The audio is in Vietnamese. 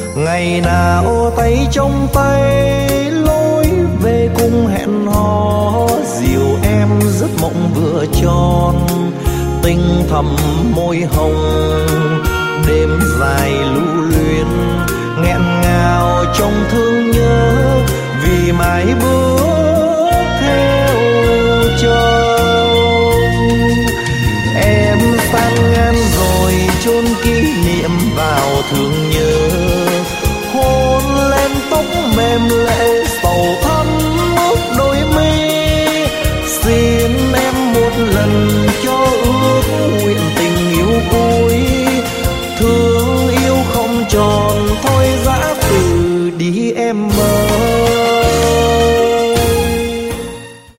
Ngày nào tay trong tay lối về cùng hẹn hò, dìu em giấc mộng vừa tròn, tình thầm môi hồng. Đêm dài lưu luyến nghẹn ngào trong thương nhớ, vì mãi bước theo chồng. Em sang ngang rồi chôn kỷ niệm vào thương nhớ, hôn lên tóc mềm lệ